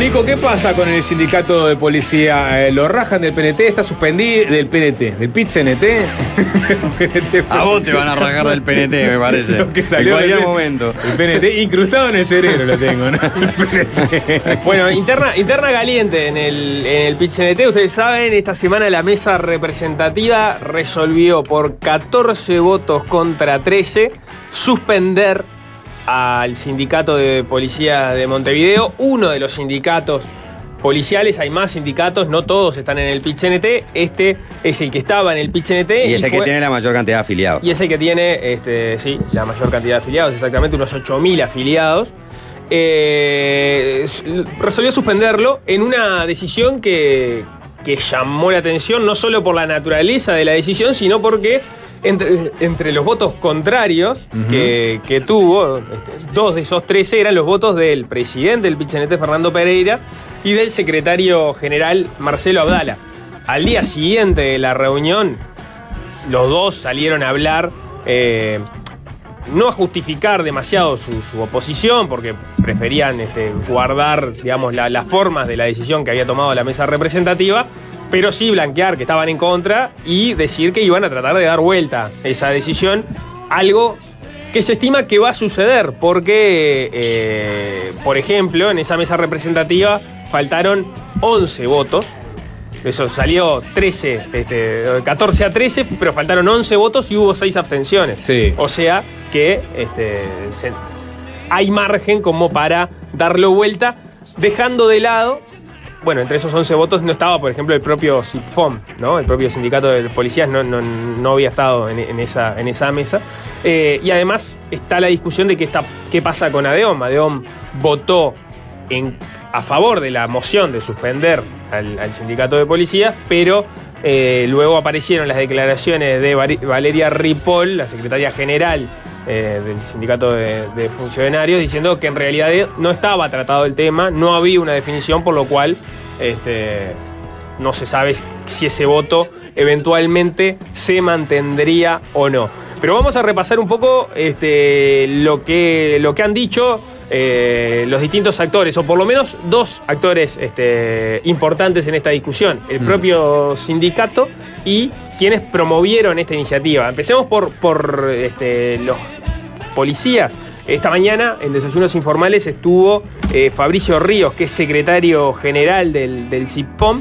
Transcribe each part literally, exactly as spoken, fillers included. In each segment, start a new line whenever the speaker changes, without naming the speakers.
Nico, ¿qué pasa con el sindicato de policía? ¿Lo rajan del P N T? ¿Está suspendido? ¿Del P N T? ¿Del P I T C N T?
A vos te van a rajar del P N T, me parece.
Lo que salió
en cualquier
el,
momento.
El P N T incrustado en el cerebro lo tengo, ¿no? El P N T.
Bueno, interna, interna caliente en el, en el P I T C N T. Ustedes saben, esta semana la mesa representativa resolvió por catorce votos contra trece suspender al sindicato de policía de Montevideo, uno de los sindicatos policiales. Hay más sindicatos, no todos están en el P I T C N T. Este es el que estaba en el P I T C N T.
Y es el
fue,
que tiene la mayor cantidad de afiliados.
Y es el que tiene, este, sí, la mayor cantidad de afiliados, exactamente unos ocho mil afiliados. Eh, resolvió suspenderlo en una decisión que, que llamó la atención, no solo por la naturaleza de la decisión, sino porque Entre, entre los votos contrarios uh-huh. que, que tuvo, este, dos de esos trece eran los votos del presidente del P I T C N T, Fernando Pereira, y del secretario general, Marcelo Abdala. Al día siguiente de la reunión, los dos salieron a hablar, eh, no a justificar demasiado su, su oposición, porque preferían este, guardar, digamos, la, las formas de la decisión que había tomado la mesa representativa, pero sí blanquear que estaban en contra y decir que iban a tratar de dar vuelta esa decisión, algo que se estima que va a suceder, porque, eh, por ejemplo, en esa mesa representativa faltaron once votos, eso salió trece, este, catorce a trece, pero faltaron once votos y hubo seis abstenciones.
Sí.
O sea que este, se, hay margen como para darlo vuelta, dejando de lado. Bueno, entre esos once votos no estaba, por ejemplo, el propio SIPFOM, ¿no? El propio sindicato de policías no, no, no había estado en, en, esa, en esa mesa. Eh, y además está la discusión de qué, está, qué pasa con ADEOM. ADEOM votó en, a favor de la moción de suspender al, al sindicato de policías, pero eh, luego aparecieron las declaraciones de Valeria Ripoll, la secretaria general Eh, del sindicato de, de funcionarios, diciendo que en realidad no estaba tratado el tema, no había una definición, por lo cual este, no se sabe si ese voto eventualmente se mantendría o no. Pero vamos a repasar un poco este, lo, que, lo que han dicho eh, los distintos actores, o por lo menos dos actores este, importantes en esta discusión: el propio mm. sindicato y quienes promovieron esta iniciativa. Empecemos por, por este, los policías. Esta mañana en Desayunos Informales estuvo eh, Fabricio Ríos, que es secretario general del, del SIPFOM.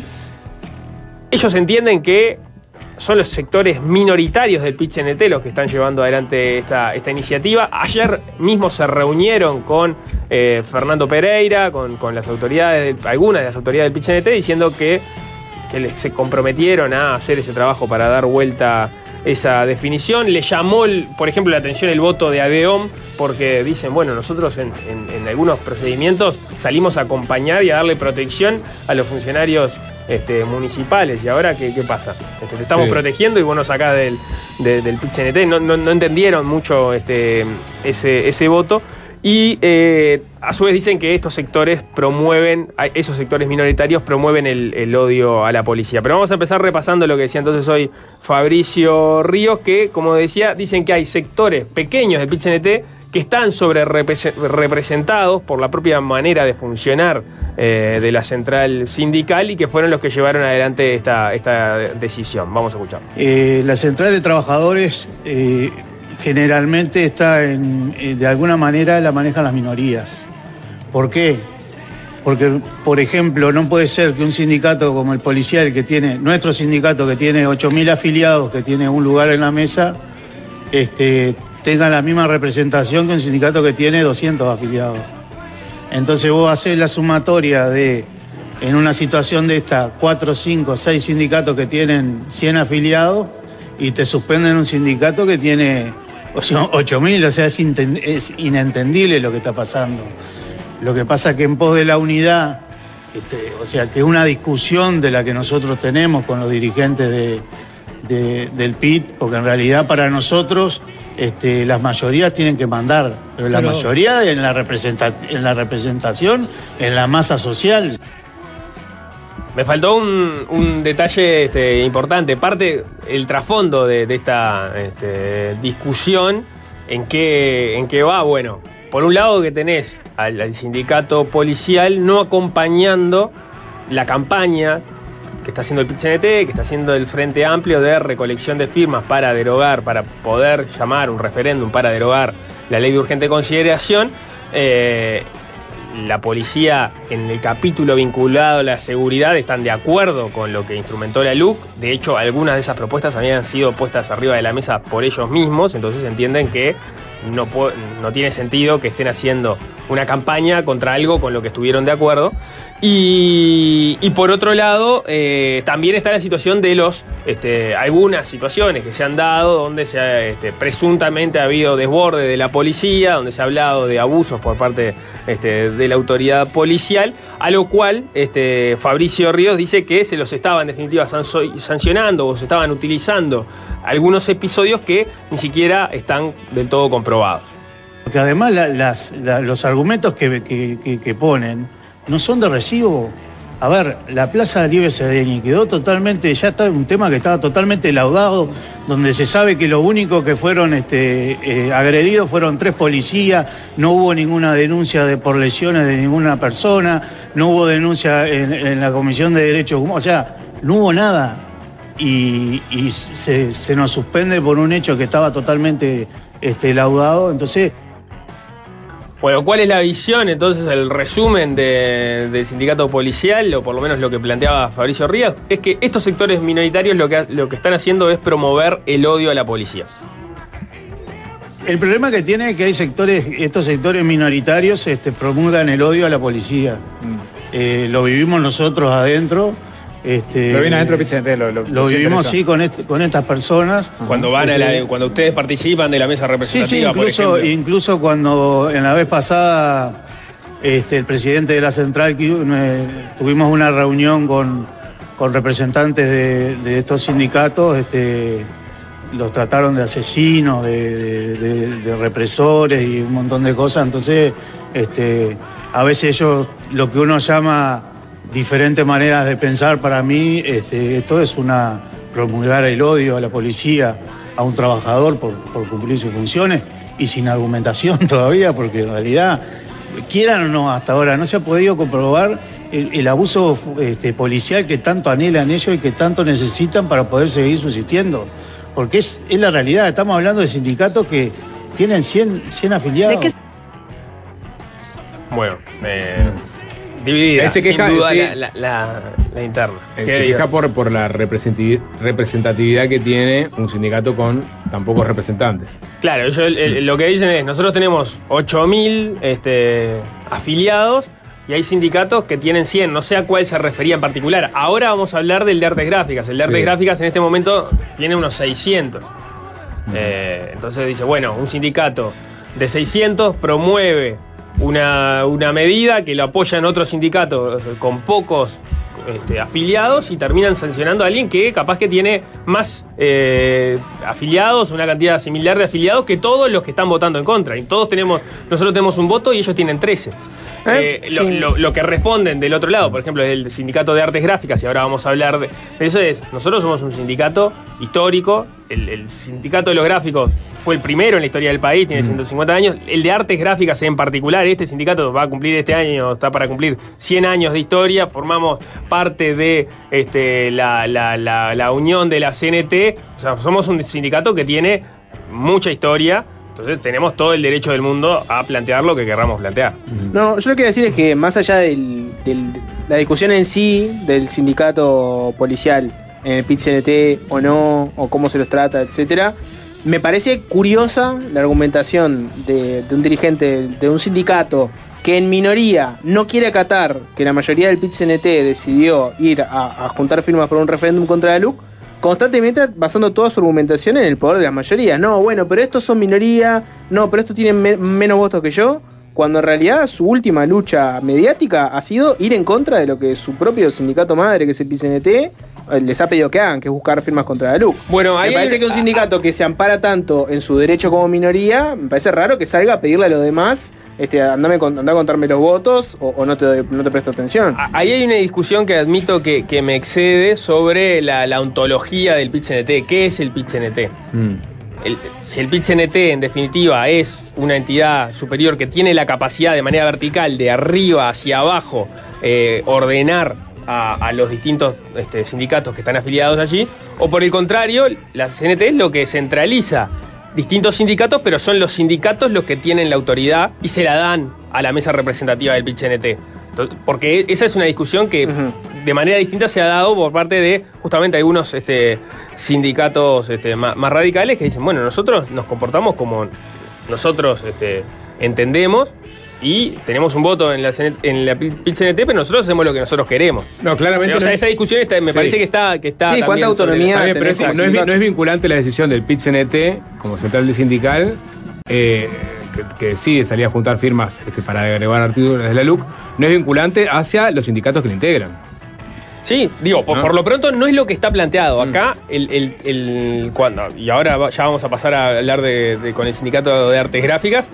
Ellos entienden que son los sectores minoritarios del P I T C N T los que están llevando adelante esta, esta iniciativa. Ayer mismo se reunieron con eh, Fernando Pereira, con, con las autoridades, algunas de las autoridades del P I T C N T, diciendo que, que se comprometieron a hacer ese trabajo para dar vuelta esa definición. Le llamó, por ejemplo, la atención el voto de ADEOM, porque dicen, bueno, nosotros en, en, en algunos procedimientos salimos a acompañar y a darle protección a los funcionarios este, municipales. ¿Y ahora qué, qué pasa? Este, te estamos sí. protegiendo y vos nos sacás del, de, del P I T C N T. No, no, no entendieron mucho este, ese, ese voto. Y eh, a su vez dicen que estos sectores promueven, esos sectores minoritarios promueven el, el odio a la policía. Pero vamos a empezar repasando lo que decía entonces hoy Fabricio Ríos, que, como decía, dicen que hay sectores pequeños del P I T C N T que están sobre representados por la propia manera de funcionar eh, de la central sindical, y que fueron los que llevaron adelante esta, esta decisión. Vamos a escuchar.
Eh, la central de trabajadores eh, generalmente está en, eh, de alguna manera la manejan las minorías. ¿Por qué? Porque, por ejemplo, no puede ser que un sindicato como el policial, que tiene, nuestro sindicato, que tiene ocho mil afiliados, que tiene un lugar en la mesa, este, tenga la misma representación que un sindicato que tiene doscientos afiliados. Entonces vos hacés la sumatoria de, en una situación de esta, cuatro, cinco, seis sindicatos que tienen cien afiliados, y te suspenden un sindicato que tiene ocho mil, o sea, es, es inentendible lo que está pasando. Lo que pasa es que en pos de la unidad, este, o sea, que es una discusión de la que nosotros tenemos con los dirigentes de, de, del P I T, porque en realidad para nosotros este, las mayorías tienen que mandar, pero la pero... mayoría en la, representa, en la representación, en la masa social.
Me faltó un, un detalle este, importante, parte el trasfondo de, de esta este, discusión, en qué, en qué va, bueno, por un lado que tenés al, al sindicato policial no acompañando la campaña que está haciendo el P I T C N T, que está haciendo el Frente Amplio de recolección de firmas para derogar, para poder llamar un referéndum para derogar la ley de urgente consideración. Eh, la policía en el capítulo vinculado a la seguridad están de acuerdo con lo que instrumentó la L U C. De hecho, algunas de esas propuestas habían sido puestas arriba de la mesa por ellos mismos, entonces entienden que no, no tiene sentido que estén haciendo una campaña contra algo con lo que estuvieron de acuerdo. Y, y por otro lado, eh, también está la situación de los este, algunas situaciones que se han dado donde se ha, este, presuntamente ha habido desborde de la policía, donde se ha hablado de abusos por parte este, de la autoridad policial, a lo cual este, Fabricio Ríos dice que se los estaba en definitiva sancionando o se estaban utilizando algunos episodios que ni siquiera están del todo comprobados.
Porque además la, las, la, los argumentos que, que, que, que ponen no son de recibo. A ver, la Plaza de Libre Sereñi quedó totalmente, ya está un tema que estaba totalmente laudado, donde se sabe que lo único que fueron este, eh, agredidos fueron tres policías, no hubo ninguna denuncia de, por lesiones de ninguna persona, no hubo denuncia en, en la Comisión de Derechos Humanos, o sea, no hubo nada. Y, y se, se nos suspende por un hecho que estaba totalmente este, laudado, entonces...
Bueno, ¿cuál es la visión, entonces, el resumen de, del sindicato policial, o por lo menos lo que planteaba Fabricio Ríos? Es que estos sectores minoritarios lo que, lo que están haciendo es promover el odio a la policía.
El problema que tiene es que hay sectores, estos sectores minoritarios este, promulgan el odio a la policía. Mm. Eh, lo vivimos nosotros adentro. Este,
lo viene adentro, Vicente, lo, lo,
lo vivimos sí con, este, con estas personas.
Cuando van a la, cuando ustedes participan de la mesa representativa,
sí, sí, incluso,
por ejemplo.
Incluso cuando en la vez pasada este, el presidente de la central eh, tuvimos una reunión con, con representantes de, de estos sindicatos, este, los trataron de asesinos, de, de, de, de represores y un montón de cosas. Entonces, este, a veces ellos, lo que uno llama diferentes maneras de pensar, para mí este, esto es una promulgar el odio a la policía, a un trabajador por, por cumplir sus funciones y sin argumentación todavía, porque en realidad, quieran o no, hasta ahora no se ha podido comprobar el, el abuso este, policial que tanto anhelan ellos y que tanto necesitan para poder seguir subsistiendo, porque es, es la realidad. Estamos hablando de sindicatos que tienen cien, cien afiliados. ¿De qué?
Bueno, eh... dividida, se queja, sin duda, sí, la, la, la, la interna.
Se queja por, por la representatividad que tiene un sindicato con tan pocos representantes.
Claro, yo, el, el, lo que dicen es, nosotros tenemos ocho mil este, afiliados y hay sindicatos que tienen cien, no sé a cuál se refería en particular. Ahora vamos a hablar del de artes gráficas. El de artes sí. gráficas en este momento tiene unos seiscientos. Uh-huh. Eh, entonces dice, bueno, un sindicato de seiscientos promueve Una, una medida que lo apoyan otros sindicatos con pocos este, afiliados y terminan sancionando a alguien que capaz que tiene más eh, afiliados, una cantidad similar de afiliados que todos los que están votando en contra. Y todos tenemos, nosotros tenemos un voto y ellos tienen trece. ¿Eh? Eh, lo, sí. lo, lo que responden del otro lado, por ejemplo, el sindicato de artes gráficas, y ahora vamos a hablar de, de eso, es, nosotros somos un sindicato histórico. El, el sindicato de los gráficos fue el primero en la historia del país, tiene ciento cincuenta años. El de artes gráficas en particular, este sindicato va a cumplir este año, está para cumplir cien años de historia. Formamos parte de este, la, la, la, la unión de la C N T. O sea, somos un sindicato que tiene mucha historia. Entonces tenemos todo el derecho del mundo a plantear lo que querramos plantear.
No, yo lo que quiero decir es que más allá de la discusión en sí del sindicato policial en el P I T C N T o no, o cómo se los trata, etcétera, me parece curiosa la argumentación de, de un dirigente de un sindicato que en minoría no quiere acatar que la mayoría del P I T C N T decidió ir a, a juntar firmas por un referéndum contra la L U C, constantemente basando toda su argumentación en el poder de las mayorías. No, bueno, pero estos son minoría, no, pero estos tienen me- menos votos que yo, cuando en realidad su última lucha mediática ha sido ir en contra de lo que su propio sindicato madre, que es el P I C N T, les ha pedido que hagan, que es buscar firmas contra la L U C.
Bueno, ahí
me parece que un sindicato que se ampara tanto en su derecho como minoría, me parece raro que salga a pedirle a los demás, este, andame, andá a contarme los votos o, o no, te, no te presto atención.
Ahí hay una discusión que admito que, que me excede sobre la, la ontología del P I T C N T. ¿Qué es el P I T C N T? Mm. el, si el Pit-C N T en definitiva es una entidad superior que tiene la capacidad de manera vertical, de arriba hacia abajo, eh, ordenar a, a los distintos este, sindicatos que están afiliados allí, o por el contrario, la C N T es lo que centraliza distintos sindicatos, pero son los sindicatos los que tienen la autoridad y se la dan a la mesa representativa del Pit-C N T. Porque esa es una discusión que uh-huh. de manera distinta se ha dado por parte de justamente algunos este, sindicatos este, más, más radicales que dicen, bueno, nosotros nos comportamos como nosotros este, entendemos y tenemos un voto en la, en la Pit-C N T, pero nosotros hacemos lo que nosotros queremos.
No, claramente.
O sea,
no,
esa discusión está, me sí. parece que está. Que está
sí, cuánta autonomía.
Está bien, pero es, no, es, no es vinculante la decisión del Pit-C N T como central de sindical. Eh, Que, que decide salir a juntar firmas este, para agregar artículos de la L U C, no es vinculante hacia los sindicatos que le integran.
Sí, digo, por, ¿no? por lo pronto no es lo que está planteado. Acá, mm. el, el, el, cuando, y ahora ya vamos a pasar a hablar de, de, con el Sindicato de Artes Gráficas,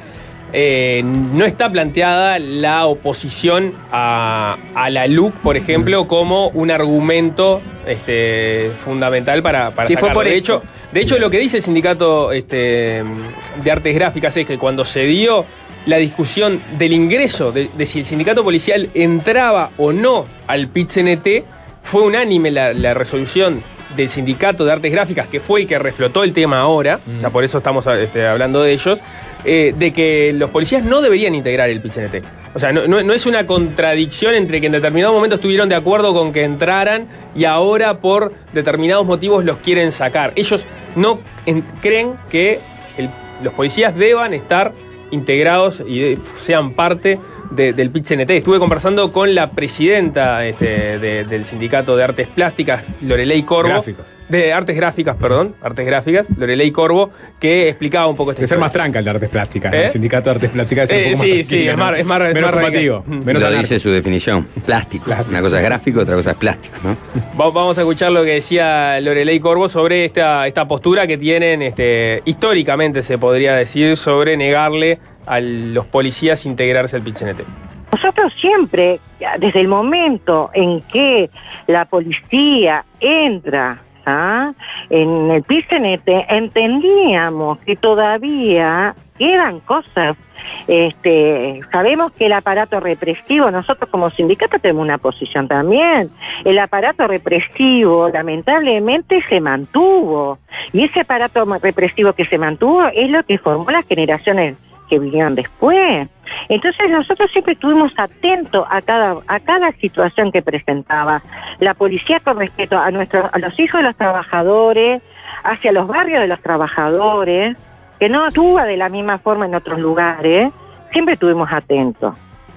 eh, no está planteada la oposición a, a la L U C, por ejemplo, mm. como un argumento este, fundamental para, para
sí,
sacarlo.
Fue por
de hecho, de hecho, lo que dice el Sindicato este, de Artes Gráficas es que cuando se dio la discusión del ingreso, de, de si el sindicato policial entraba o no al Pit-C N T, fue unánime la, la resolución del Sindicato de Artes Gráficas, que fue el que reflotó el tema ahora, mm. o sea, por eso estamos este, hablando de ellos, eh, de que los policías no deberían integrar el Pit-C N T. O sea, no, no, no es una contradicción entre que en determinado momento estuvieron de acuerdo con que entraran y ahora por determinados motivos los quieren sacar. Ellos no en, creen que el, los policías deban estar integrados y de, sean parte de, del Pit-C N T. Estuve conversando con la presidenta este, de, del Sindicato de Artes Plásticas, Loreley Corvo.
Gráficos.
De Artes Gráficas, perdón. Artes Gráficas, Loreley Corvo, que explicaba un poco esta
historia. De ser más tranca el de Artes Plásticas. ¿Eh? El Sindicato de Artes Plásticas es
eh,
un poco
sí,
más
sí, es más, es más,
menos
más
combativo.
Menos Lo dice su definición. Plástico. plástico. Una cosa es gráfico, otra cosa es plástico, ¿no?
Vamos a escuchar lo que decía Loreley Corvo sobre esta, esta postura que tienen, este, históricamente se podría decir, sobre negarle a los policías integrarse al Pit-C N T.
Nosotros siempre, desde el momento en que la policía entra ¿ah? en el Pit-C N T, entendíamos que todavía quedan cosas. Este, sabemos que el aparato represivo, nosotros como sindicato tenemos una posición también, el aparato represivo lamentablemente se mantuvo, y ese aparato represivo que se mantuvo es lo que formó las generaciones que vinieron después. Entonces nosotros siempre estuvimos atentos a cada a cada situación que presentaba la policía con respecto a nuestros a los hijos de los trabajadores, hacia los barrios de los trabajadores, que no actúa de la misma forma en otros lugares. Siempre estuvimos atentos.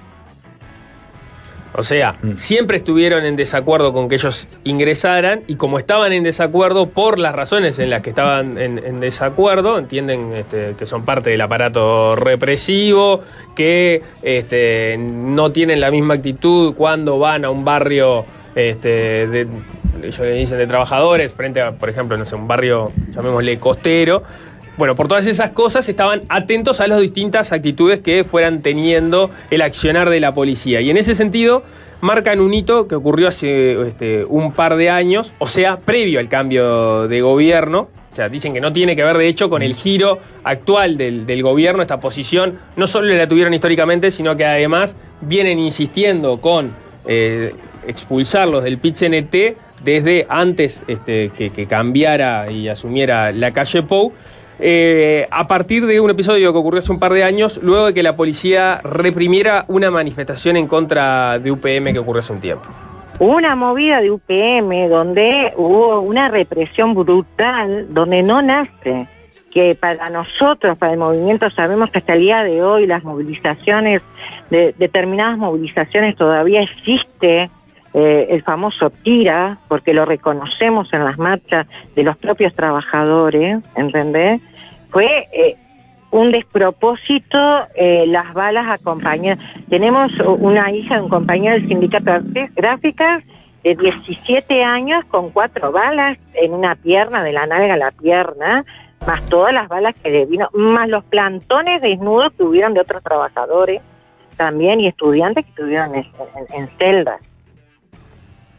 O sea, mm. siempre estuvieron en desacuerdo con que ellos ingresaran, y como estaban en desacuerdo por las razones en las que estaban en, en desacuerdo, entienden este, que son parte del aparato represivo, que este, no tienen la misma actitud cuando van a un barrio, este, de, ellos le dicen de trabajadores, frente a, por ejemplo, no sé, un barrio, llamémosle costero. Bueno, por todas esas cosas estaban atentos a las distintas actitudes que fueran teniendo el accionar de la policía. Y en ese sentido marcan un hito que ocurrió hace este, un par de años, o sea, previo al cambio de gobierno. O sea, dicen que no tiene que ver, de hecho, con el giro actual del, del gobierno. Esta posición no solo la tuvieron históricamente, sino que además vienen insistiendo con eh, expulsarlos del Pit-C N T desde antes este, que, que cambiara y asumiera la calle Pou. Eh, a partir de un episodio que ocurrió hace un par de años, luego de que la policía reprimiera una manifestación en contra de U P M que ocurrió hace un tiempo.
Una movida de U P M donde hubo una represión brutal, donde no nace, que para nosotros, para el movimiento, sabemos que hasta el día de hoy las movilizaciones, de, determinadas movilizaciones todavía existe. Eh, el famoso tira, porque lo reconocemos en las marchas de los propios trabajadores, ¿entendés? Fue eh, un despropósito eh, las balas acompañadas. Tenemos una hija de un compañero del Sindicato de Artes Gráficas de diecisiete años con cuatro balas en una pierna, de la nalga a la pierna, más todas las balas que le vino, más los plantones desnudos que hubieron de otros trabajadores también y estudiantes que estuvieron en, en, en celdas.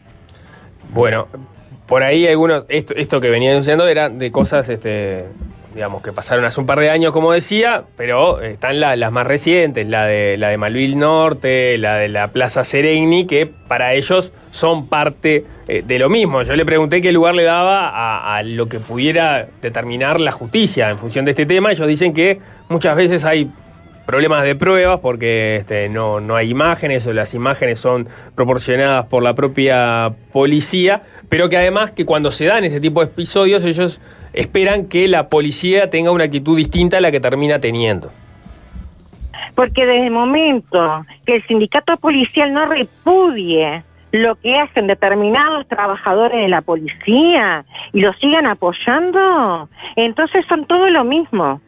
Bueno, por ahí algunos, esto, esto que venía diciendo era de cosas, este, digamos, que pasaron hace un par de años, como decía, pero están la, las más recientes, la de, la de Malvin Norte, la de la Plaza Seregni, que para ellos son parte eh, de lo mismo. Yo le pregunté qué lugar le daba a, a lo que pudiera determinar la justicia en función de este tema. Ellos dicen que muchas veces hay problemas de pruebas porque este, no, no hay imágenes o las imágenes son proporcionadas por la propia policía, pero que además que cuando se dan este tipo de episodios ellos esperan que la policía tenga una actitud distinta a la que termina teniendo.
Porque desde el momento que el sindicato policial no repudie lo que hacen determinados trabajadores de la policía y lo sigan apoyando, entonces son todo lo mismo.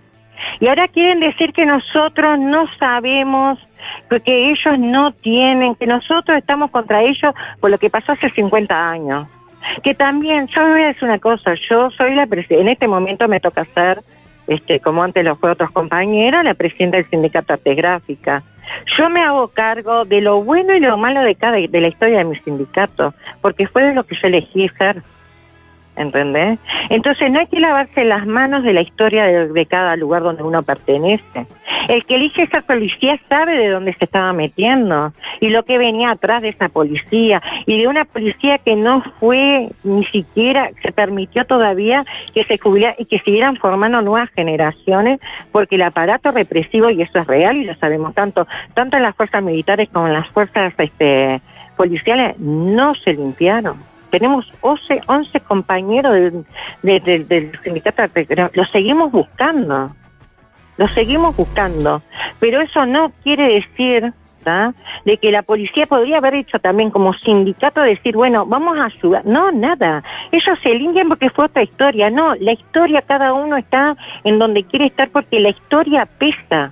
Y ahora quieren decir que nosotros no sabemos, que ellos no tienen, que nosotros estamos contra ellos por lo que pasó hace cincuenta años. Que también, yo me voy a decir una cosa, yo soy la presidenta, en este momento me toca ser, este, como antes lo fue otros compañeros, la presidenta del sindicato Artes Gráficas. Yo me hago cargo de lo bueno y lo malo de cada de la historia de mi sindicato, porque fue de lo que yo elegí ser. ¿Entendés? Entonces no hay que lavarse las manos de la historia de, de cada lugar donde uno pertenece. El que elige esa policía sabe de dónde se estaba metiendo y lo que venía atrás de esa policía y de una policía que no fue ni siquiera, se permitió todavía que se jubilara y que siguieran formando nuevas generaciones, porque el aparato represivo, y eso es real y lo sabemos tanto, tanto en las fuerzas militares como en las fuerzas este, policiales, no se limpiaron. Tenemos once, once compañeros del, de, de, del sindicato, lo seguimos buscando, lo seguimos buscando, pero eso no quiere decir, ¿tá?, de que la policía podría haber hecho también como sindicato, decir, bueno, vamos a ayudar. No, nada, ellos se limpian porque fue otra historia. No, la historia, cada uno está en donde quiere estar porque la historia pesa.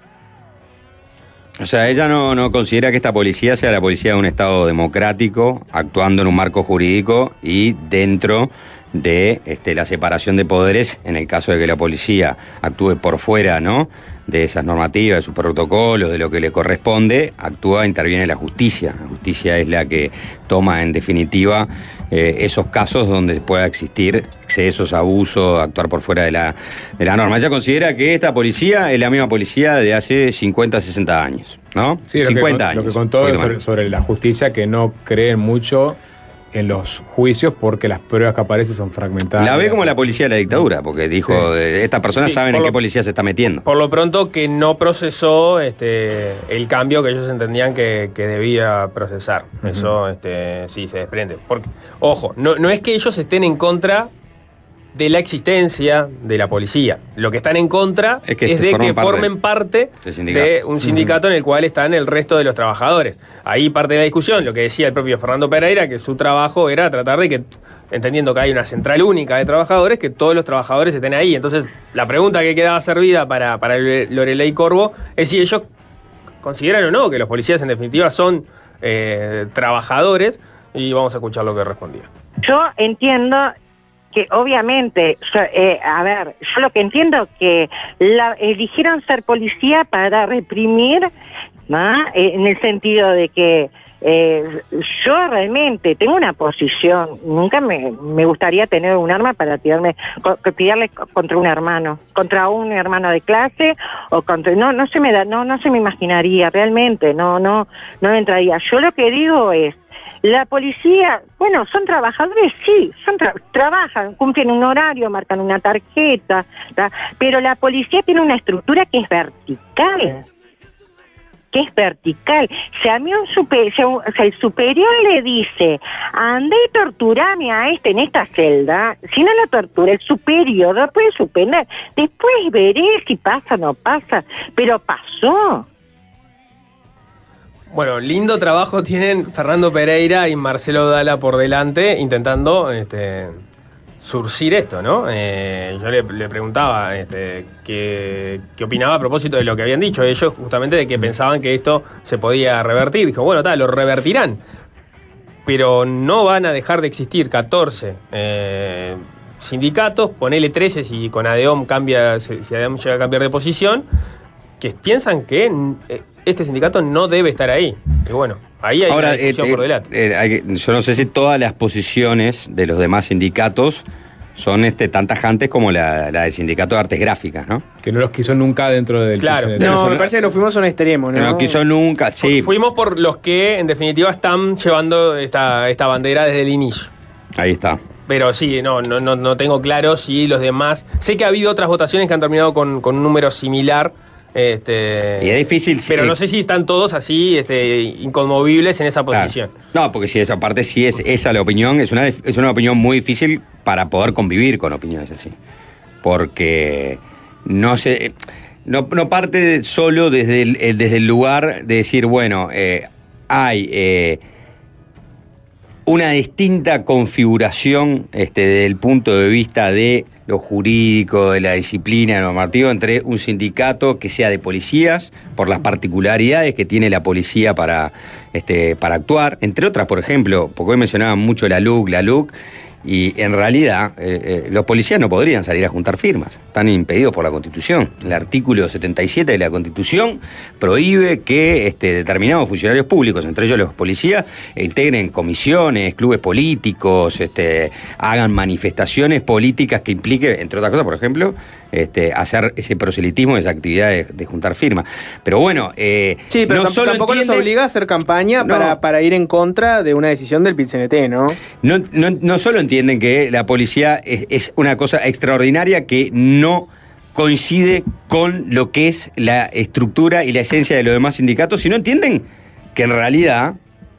O sea, ella no, no considera que esta policía sea la policía de un Estado democrático, actuando en un marco jurídico y dentro de este, la separación de poderes, en el caso de que la policía actúe por fuera, ¿no?, de esas normativas, de sus protocolos, de lo que le corresponde, actúa, interviene la justicia. La justicia es la que toma, en definitiva, eh, esos casos donde pueda existir excesos, abusos, actuar por fuera de la, de la norma. Ella considera que esta policía es la misma policía de hace cincuenta, sesenta años, ¿no?
Sí,
cincuenta
lo que,
años.
Lo que contó sobre, sobre la justicia, que no creen mucho en los juicios porque las pruebas que aparecen son fragmentadas.
La ve como la policía de la dictadura, porque dijo, sí, estas personas sí, saben en lo, qué policía se está metiendo.
Por lo pronto que no procesó este, el cambio que ellos entendían que, que debía procesar. Uh-huh. Eso este, sí se desprende. Porque, ojo, no, no es que ellos estén en contra de la existencia de la policía. Lo que están en contra es, que es de que formen parte de un sindicato uh-huh. en el cual están el resto de los trabajadores. Ahí parte de la discusión, lo que decía el propio Fernando Pereira, que su trabajo era tratar de que, entendiendo que hay una central única de trabajadores, que todos los trabajadores estén ahí. Entonces, la pregunta que quedaba servida para, para Loreley Corvo es si ellos consideran o no que los policías en definitiva son eh, trabajadores, y vamos a escuchar lo que respondía.
Yo entiendo que obviamente, yo, eh, a ver, yo lo que entiendo que la, eligieron ser policía para reprimir, ¿no? Eh, en el sentido de que eh, yo realmente tengo una posición, nunca me, me gustaría tener un arma para tirarme, co, tirarle contra un hermano, contra un hermano de clase, o contra, no, no se me da, no, no se me imaginaría realmente, no, no, no entraría. Yo lo que digo es, la policía, bueno, son trabajadores, sí, son tra- trabajan, cumplen un horario, marcan una tarjeta, ¿tá? Pero la policía tiene una estructura que es vertical, que es vertical. Si a mí un super, si, un, si el superior le dice, andé y torturame a este en esta celda, si no lo tortura, el superior lo puede suspender. Después veré si pasa o no pasa, pero pasó.
Bueno, lindo trabajo tienen Fernando Pereira y Marcelo Dalla por delante intentando este, surcir esto, ¿no? Eh, yo le, le preguntaba este, qué, qué opinaba a propósito de lo que habían dicho ellos, justamente de que pensaban que esto se podía revertir. Dijo, bueno, tal, lo revertirán, pero no van a dejar de existir catorce eh, sindicatos, ponele trece si con ADEOM cambia, si ADEOM llega a cambiar de posición, que piensan que este sindicato no debe estar ahí. Y bueno, ahí hay
Ahora,
una discusión
eh,
por delante.
Eh, hay, yo no sé si todas las posiciones de los demás sindicatos son este, tan tajantes como la, la del Sindicato de Artes Gráficas, ¿no?
Que no los quiso nunca dentro del
Claro.
P C N T.
No,
son-
me parece que nos fuimos a un extremo, ¿no?
Que no quiso nunca, sí.
Fuimos por los que, en definitiva, están llevando esta, esta bandera desde el inicio.
Ahí está.
Pero sí, no, no, no, no tengo claro si los demás... Sé que ha habido otras votaciones que han terminado con, con un número similar. Este,
Y es difícil...
pero
eh,
no sé si están todos así este, inconmovibles en esa
claro.
posición.
No, porque si esa parte sí es esa la opinión, es una, es una opinión muy difícil para poder convivir con opiniones así. Porque no se... No, no parte solo desde el, el- desde el lugar de decir, bueno, eh, hay... eh, una distinta configuración este, desde el punto de vista de lo jurídico, de la disciplina, de lo normativo, entre un sindicato que sea de policías, por las particularidades que tiene la policía para, este, para actuar, entre otras, por ejemplo, porque hoy mencionaban mucho la L U C, la L U C, y en realidad eh, eh, los policías no podrían salir a juntar firmas, están impedidos por la Constitución. El artículo setenta y siete de la Constitución prohíbe que este, determinados funcionarios públicos, entre ellos los policías, integren comisiones, clubes políticos, este, hagan manifestaciones políticas que impliquen, entre otras cosas, por ejemplo, este, hacer ese proselitismo, esa actividad de, de juntar firmas. Pero bueno, eh,
Sí, pero
no
tam-
solo
tampoco
entiende-
nos obliga a hacer campaña
No.
para, para ir en contra de una decisión del P C N T, ¿no?
No, no, no solo entienden que la policía es, es una cosa extraordinaria que no coincide con lo que es la estructura y la esencia de los demás sindicatos, sino entienden que en realidad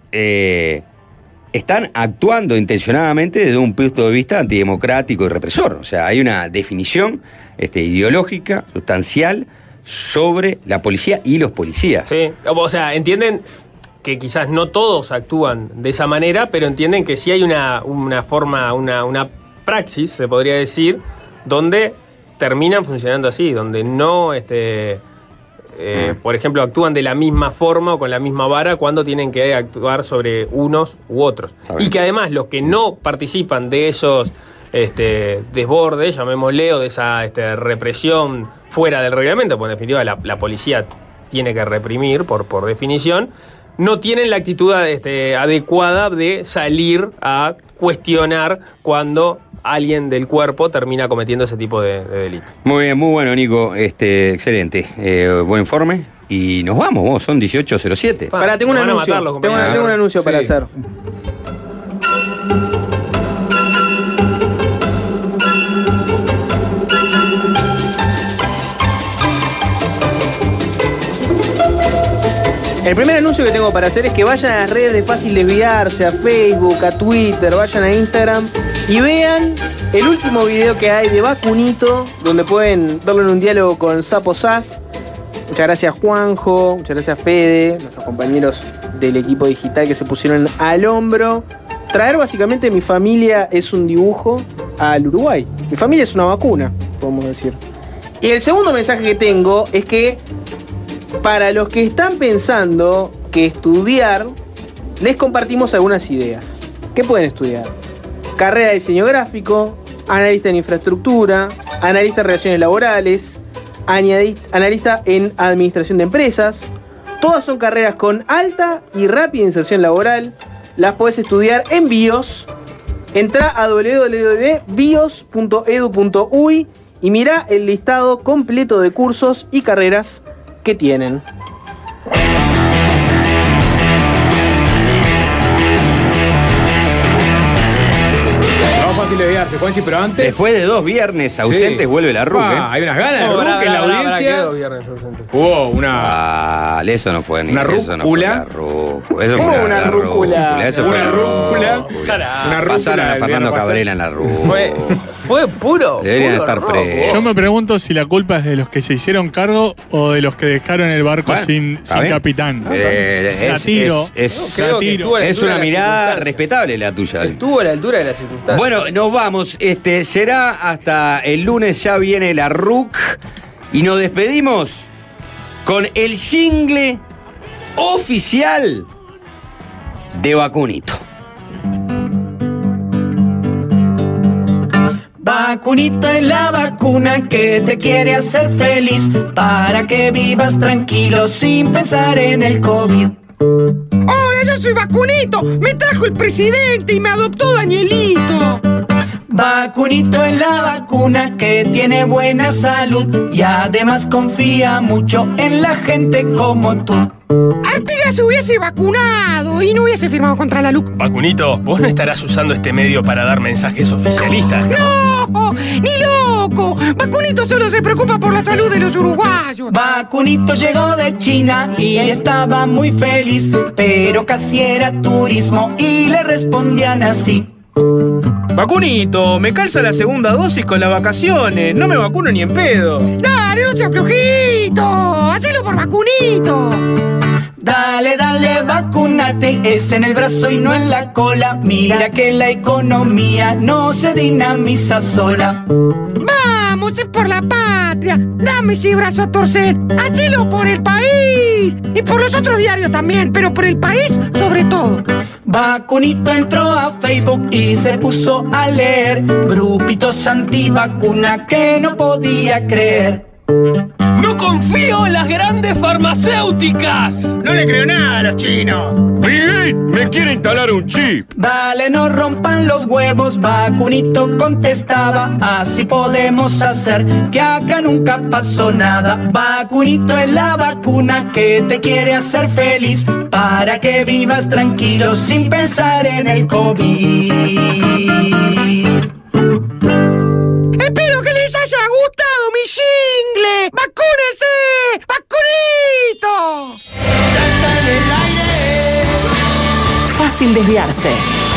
eh, están actuando intencionadamente desde un punto de vista antidemocrático y represor. O sea, hay una definición este, ideológica, sustancial, sobre la policía y los policías.
Sí, o sea, entienden que quizás no todos actúan de esa manera, pero entienden que sí hay una, una forma, una, una praxis, se podría decir, donde terminan funcionando así, donde no, este, eh, por ejemplo, actúan de la misma forma o con la misma vara cuando tienen que actuar sobre unos u otros.
Está bien.
Y que además los que no participan de esos este, desbordes, llamémosle, o de esa este, represión fuera del reglamento, porque en definitiva la, la policía tiene que reprimir por, por definición, no tienen la actitud este, adecuada de salir a cuestionar cuando alguien del cuerpo termina cometiendo ese tipo de, de delitos.
Muy bien, muy bueno, Nico. Este, excelente. Eh, buen informe. Y nos vamos, vos, son dieciocho cero siete.
Pa,
Pará, tengo un
nos van a
anuncio.
matar los
tengo, una-
compañeros.
tengo un anuncio
Sí.
para hacer. El primer anuncio que tengo para hacer es que vayan a las redes de Fácil Desviarse, a Facebook, a Twitter, vayan a Instagram y vean el último video que hay de Vacunito, donde pueden verlo en un diálogo con Sapo Sass. Muchas gracias Juanjo, muchas gracias Fede, nuestros compañeros del equipo digital que se pusieron al hombro. Traer básicamente Mi familia es un dibujo al Uruguay. Mi familia es una vacuna, podemos decir. Y el segundo mensaje que tengo es que para los que están pensando que estudiar, les compartimos algunas ideas. ¿Qué pueden estudiar? Carrera de diseño gráfico, analista en infraestructura, analista en relaciones laborales, añadi- analista en administración de empresas. Todas son carreras con alta y rápida inserción laboral. Las podés estudiar en BIOS. Entrá a w w w punto bios punto edu punto uy y mirá el listado completo de cursos y carreras que tienen.
No, fácil de desviarse, Juanchi, pero antes.
Después de dos viernes ausentes,
Sí.
vuelve la R U C.
Ah,
¿eh?
hay unas ganas de
No,
R U C
pará,
en la
pará, pará,
audiencia.
quedó viernes ausente.
Hubo una.
Ah, eso no fue ni
Una
eso no fue
rúcula.
la rúcula. Eso
¿Cómo
fue
una
la
rúcula?
Eso fue
Una
la
rúcula.
Carajo.
Una rúcula
Pasaron a
del
Fernando
viernes pasado.
Cabrera en la rúcula.
Fue, fue puro.
Deberían
puro
estar
robo.
presos.
Yo me pregunto si la culpa es de los que se hicieron cargo o de los que dejaron el barco
Bueno,
sin,
está
sin
bien.
capitán.
Eh,
La
es,
tiro.
es- es-
Creo que estuvo a la
es
altura
una
de las
mirada
circunstancias.
respetable la tuya.
Estuvo a la altura de las circunstancias.
Bueno, nos vamos. Este, será hasta el lunes, ya viene la R U C. Y nos despedimos con el jingle oficial de Vacunito.
Vacunito es la vacuna que te quiere hacer feliz para que vivas tranquilo sin pensar en el COVID.
¡Hola, yo soy Vacunito! ¡Me trajo el presidente y me adoptó Danielito!
Vacunito es la vacuna que tiene buena salud y además confía mucho en la gente como tú.
Artigas se hubiese vacunado y no hubiese firmado contra la L U C.
Vacunito, vos no estarás usando este medio para dar mensajes oficialistas, ¿no?
¡No! ¡Ni loco! Vacunito solo se preocupa por la salud de los uruguayos.
Vacunito llegó de China y estaba muy feliz, pero casi era turismo y le respondían así.
Vacunito, me calza la segunda dosis con las vacaciones. No me vacuno ni en pedo.
¡Dale, no seas flojito! ¡Hacelo por Vacunito!
Dale, dale, vacúnate, es en el brazo y no en la cola. Mira que la economía no se dinamiza sola.
¡Vamos, es por la patria! ¡Dame ese brazo a torcer! ¡Hacelo por el país! Y por los otros diarios también, pero por el país sobre todo.
Vacunito entró a Facebook y se puso a leer grupitos antivacuna que no podía creer.
¡No confío en las grandes farmacéuticas!
No le creo nada a los chinos.
¡Bill me quiere instalar un chip!
Dale, no rompan los huevos, Vacunito contestaba. Así podemos hacer que acá nunca pasó nada. Vacunito es la vacuna que te quiere hacer feliz para que vivas tranquilo sin pensar en el COVID.
Espero que les haya gustado mi jingle. ¡Vacúnese! ¡Vacunito!
Ya está en el aire.
Fácil desviarse.